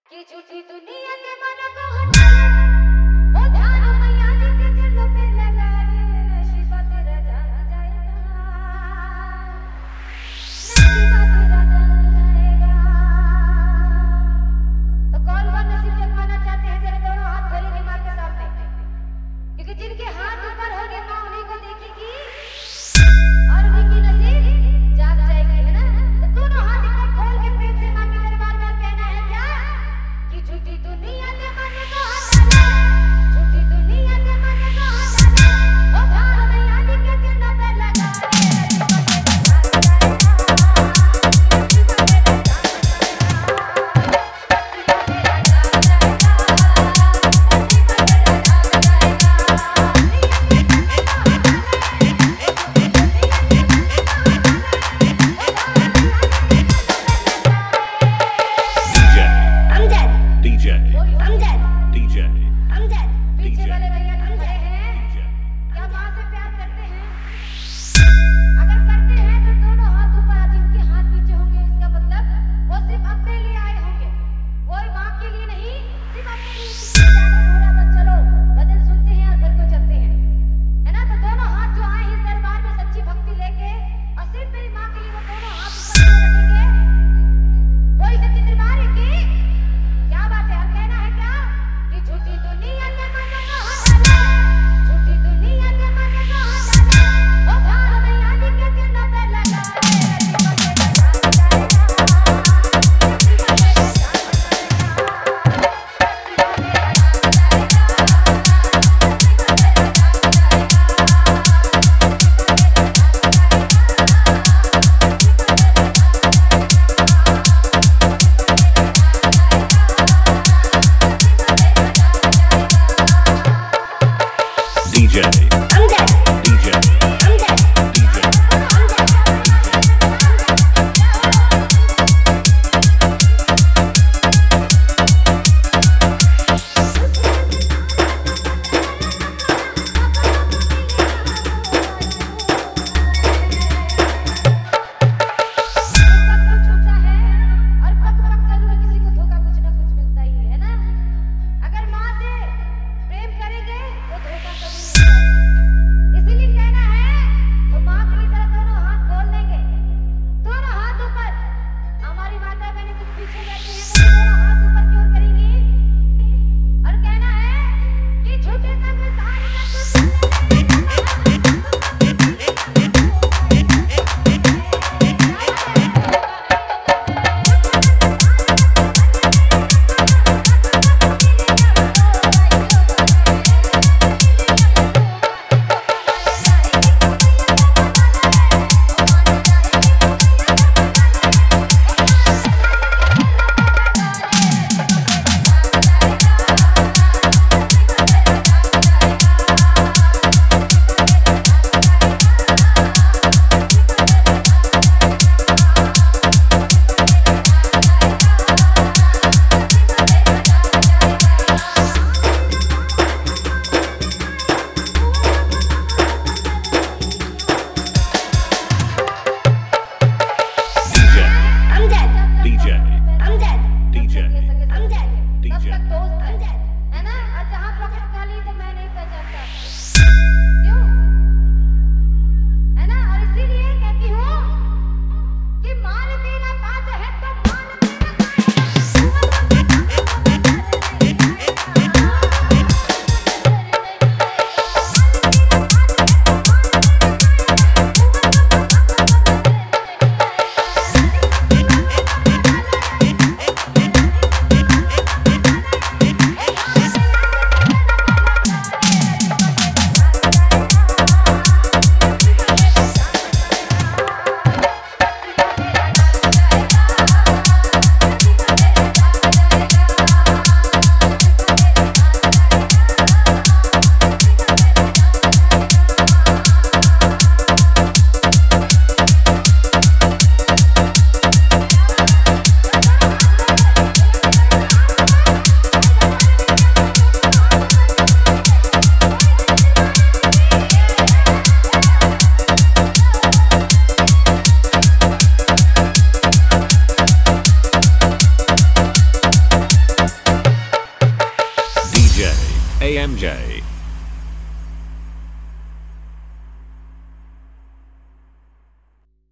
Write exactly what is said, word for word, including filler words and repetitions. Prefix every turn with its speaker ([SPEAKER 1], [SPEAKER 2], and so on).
[SPEAKER 1] कि झूठी दुनिया के मन को हटा ओ ध्यान मैया जी के चरणों पे लगा ले नशीबा तेरा जाग जाएगा नशीबा तेरा जाग जाएगा। तो कौन कौन नसीब जगवाना चाहते हैं जरा दोनों हाथ खोलेंगे मां के सामने, क्योंकि जिनके हाथ ऊपर होंगे मां उन्हीं को देखेगी और उन्हीं की नसीब जाग जाएगी, है ना। तो दोनों हाथ एकदम खोल के प्रेम से मां के दरबार में कहना है क्या कि झूठी दुनिया के मन को हटा
[SPEAKER 2] A M J.